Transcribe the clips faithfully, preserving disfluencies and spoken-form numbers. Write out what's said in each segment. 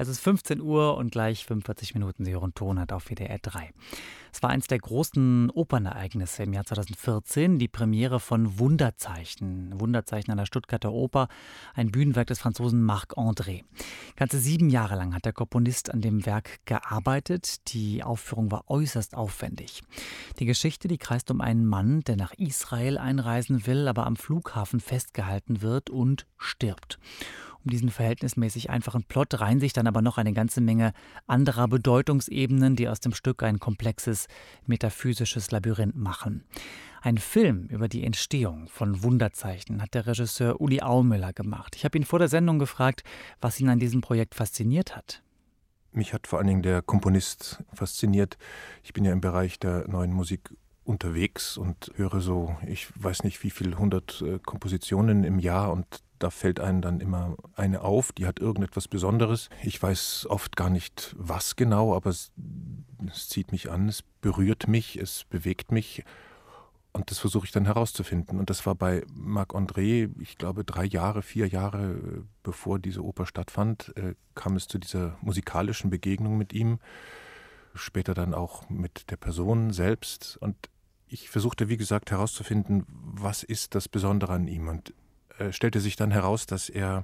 Es ist fünfzehn Uhr und gleich fünfundvierzig Minuten. Sie hören Tonart auf W D R drei. Es war eines der großen Opernereignisse im Jahr zweitausendvierzehn, die Premiere von Wunderzeichen. Wunderzeichen an der Stuttgarter Oper, ein Bühnenwerk des Franzosen Marc André. Ganze sieben Jahre lang hat der Komponist an dem Werk gearbeitet. Die Aufführung war äußerst aufwendig. Die Geschichte, die kreist um einen Mann, der nach Israel einreisen will, aber am Flughafen festgehalten wird und stirbt. Um diesen verhältnismäßig einfachen Plot reihen sich dann aber noch eine ganze Menge anderer Bedeutungsebenen, die aus dem Stück ein komplexes metaphysisches Labyrinth machen. Ein Film über die Entstehung von Wunderzeichen hat der Regisseur Uli Aumüller gemacht. Ich habe ihn vor der Sendung gefragt, was ihn an diesem Projekt fasziniert hat. Mich hat vor allen Dingen der Komponist fasziniert. Ich bin ja im Bereich der neuen Musik unterwegs und höre so, ich weiß nicht wie viel, hundert äh, Kompositionen im Jahr, und da fällt einem dann immer eine auf, die hat irgendetwas Besonderes. Ich weiß oft gar nicht, was genau, aber es, es zieht mich an, es berührt mich, es bewegt mich, und das versuche ich dann herauszufinden. Und das war bei Marc André, ich glaube drei Jahre, vier Jahre äh, bevor diese Oper stattfand, äh, kam es zu dieser musikalischen Begegnung mit ihm, später dann auch mit der Person selbst. Und ich versuchte, wie gesagt, herauszufinden, was ist das Besondere an ihm. Und äh, stellte sich dann heraus, dass er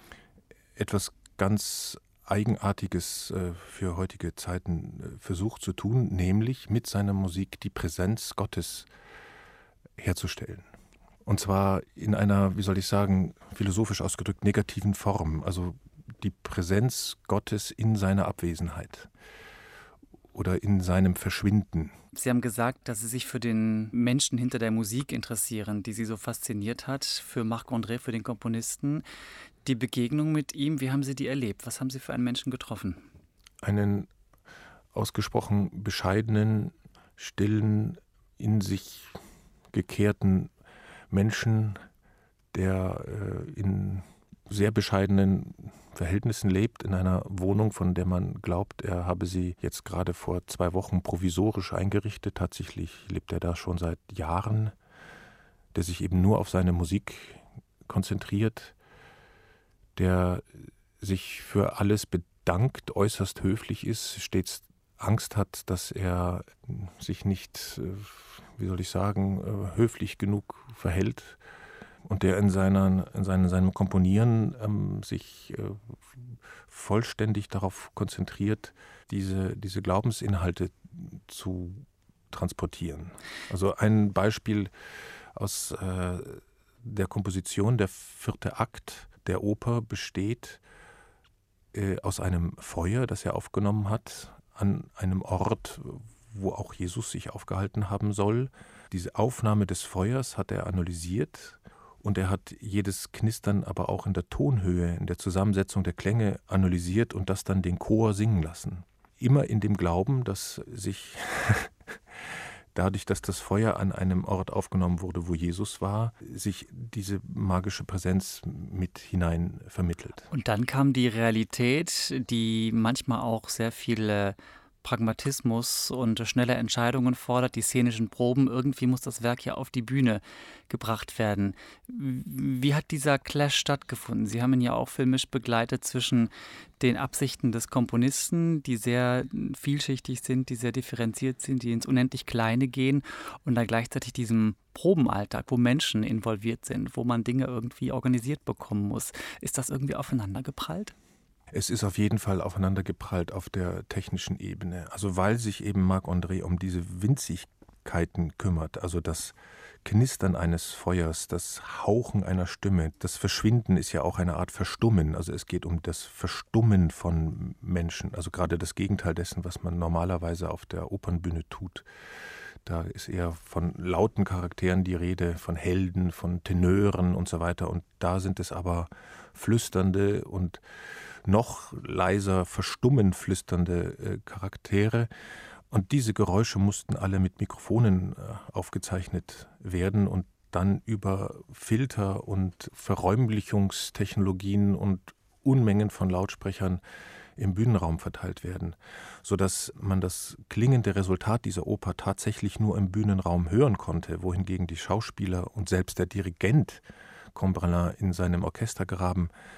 etwas ganz Eigenartiges äh, für heutige Zeiten äh, versucht zu tun, nämlich mit seiner Musik die Präsenz Gottes herzustellen. Und zwar in einer, wie soll ich sagen, philosophisch ausgedrückt negativen Form. Also die Präsenz Gottes in seiner Abwesenheit oder in seinem Verschwinden. Sie haben gesagt, dass Sie sich für den Menschen hinter der Musik interessieren, die Sie so fasziniert hat, für Marc André, für den Komponisten. Die Begegnung mit ihm, wie haben Sie die erlebt? Was haben Sie für einen Menschen getroffen? Einen ausgesprochen bescheidenen, stillen, in sich gekehrten Menschen, der äh, in sehr bescheidenen Verhältnissen lebt, in einer Wohnung, von der man glaubt, er habe sie jetzt gerade vor zwei Wochen provisorisch eingerichtet. Tatsächlich lebt er da schon seit Jahren, der sich eben nur auf seine Musik konzentriert, der sich für alles bedankt, äußerst höflich ist, stets Angst hat, dass er sich nicht, wie soll ich sagen, höflich genug verhält, und der in, seiner, in seinem, seinem Komponieren ähm, sich äh, vollständig darauf konzentriert, diese, diese Glaubensinhalte zu transportieren. Also ein Beispiel aus äh, der Komposition, der vierte Akt der Oper besteht äh, aus einem Feuer, das er aufgenommen hat, an einem Ort, wo auch Jesus sich aufgehalten haben soll. Diese Aufnahme des Feuers hat er analysiert. Und er hat jedes Knistern aber auch in der Tonhöhe, in der Zusammensetzung der Klänge analysiert und das dann den Chor singen lassen. Immer in dem Glauben, dass sich dadurch, dass das Feuer an einem Ort aufgenommen wurde, wo Jesus war, sich diese magische Präsenz mit hinein vermittelt. Und dann kam die Realität, die manchmal auch sehr viele Pragmatismus und schnelle Entscheidungen fordert, die szenischen Proben. Irgendwie muss das Werk ja auf die Bühne gebracht werden. Wie hat dieser Clash stattgefunden? Sie haben ihn ja auch filmisch begleitet zwischen den Absichten des Komponisten, die sehr vielschichtig sind, die sehr differenziert sind, die ins unendlich Kleine gehen, und dann gleichzeitig diesem Probenalltag, wo Menschen involviert sind, wo man Dinge irgendwie organisiert bekommen muss. Ist das irgendwie aufeinander geprallt? Es ist auf jeden Fall aufeinander geprallt auf der technischen Ebene. Also weil sich eben Marc André um diese Winzigkeiten kümmert, also das Knistern eines Feuers, das Hauchen einer Stimme, das Verschwinden ist ja auch eine Art Verstummen. Also es geht um das Verstummen von Menschen, also gerade das Gegenteil dessen, was man normalerweise auf der Opernbühne tut. Da ist eher von lauten Charakteren die Rede, von Helden, von Tenören und so weiter. Und da sind es aber flüsternde und noch leiser, verstummen flüsternde äh, Charaktere. Und diese Geräusche mussten alle mit Mikrofonen äh, aufgezeichnet werden und dann über Filter und Verräumlichungstechnologien und Unmengen von Lautsprechern im Bühnenraum verteilt werden, sodass man das klingende Resultat dieser Oper tatsächlich nur im Bühnenraum hören konnte, wohingegen die Schauspieler und selbst der Dirigent Combralin in seinem Orchestergraben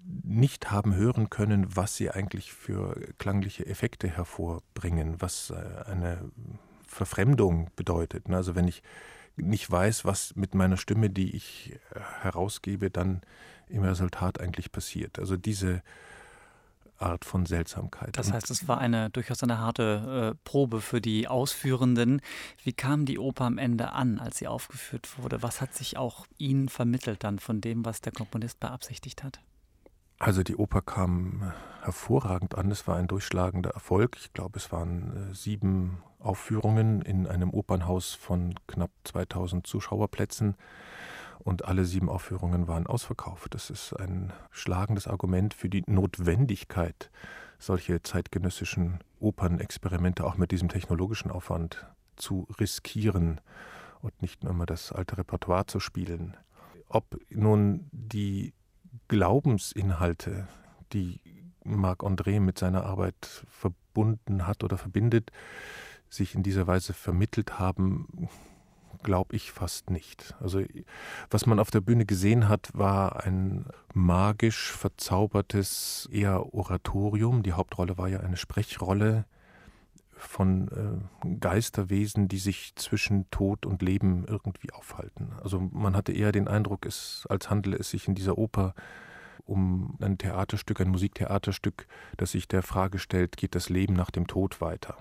nicht haben hören können, was sie eigentlich für klangliche Effekte hervorbringen, was eine Verfremdung bedeutet. Also wenn ich nicht weiß, was mit meiner Stimme, die ich herausgebe, dann im Resultat eigentlich passiert. Also diese Art von Seltsamkeit. Das heißt, es war eine durchaus eine harte äh, Probe für die Ausführenden. Wie kam die Oper am Ende an, als sie aufgeführt wurde? Was hat sich auch Ihnen vermittelt dann von dem, was der Komponist beabsichtigt hat? Also die Oper kam hervorragend an. Es war ein durchschlagender Erfolg. Ich glaube, es waren äh, sieben Aufführungen in einem Opernhaus von knapp zweitausend Zuschauerplätzen. Und alle sieben Aufführungen waren ausverkauft. Das ist ein schlagendes Argument für die Notwendigkeit, solche zeitgenössischen Opernexperimente auch mit diesem technologischen Aufwand zu riskieren und nicht nur immer das alte Repertoire zu spielen. Ob nun die Glaubensinhalte, die Marc-André mit seiner Arbeit verbunden hat oder verbindet, sich in dieser Weise vermittelt haben, glaube ich fast nicht. Also was man auf der Bühne gesehen hat, war ein magisch verzaubertes eher Oratorium. Die Hauptrolle war ja eine Sprechrolle von äh, Geisterwesen, die sich zwischen Tod und Leben irgendwie aufhalten. Also man hatte eher den Eindruck, es, als handele es sich in dieser Oper um ein Theaterstück, ein Musiktheaterstück, das sich der Frage stellt, geht das Leben nach dem Tod weiter?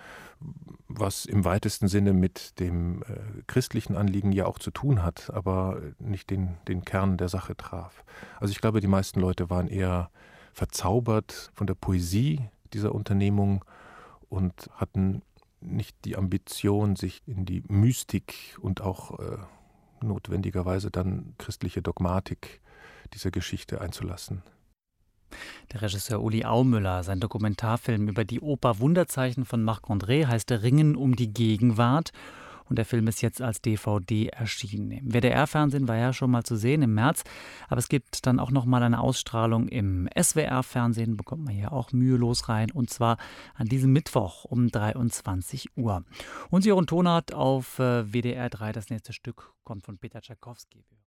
Was im weitesten Sinne mit dem äh, christlichen Anliegen ja auch zu tun hat, aber nicht den, den Kern der Sache traf. Also ich glaube, die meisten Leute waren eher verzaubert von der Poesie dieser Unternehmung und hatten nicht die Ambition, sich in die Mystik und auch äh, notwendigerweise dann christliche Dogmatik dieser Geschichte einzulassen. Der Regisseur Uli Aumüller, sein Dokumentarfilm über die Oper Wunderzeichen von Marc-André heißt Ringen um die Gegenwart. Und der Film ist jetzt als D V D erschienen. Im W D R-Fernsehen war er schon mal zu sehen im März. Aber es gibt dann auch noch mal eine Ausstrahlung im S W R-Fernsehen, bekommt man hier auch mühelos rein. Und zwar an diesem Mittwoch um dreiundzwanzig Uhr. Und Sie hören Tonart auf W D R drei. Das nächste Stück kommt von Peter Tschaikowski.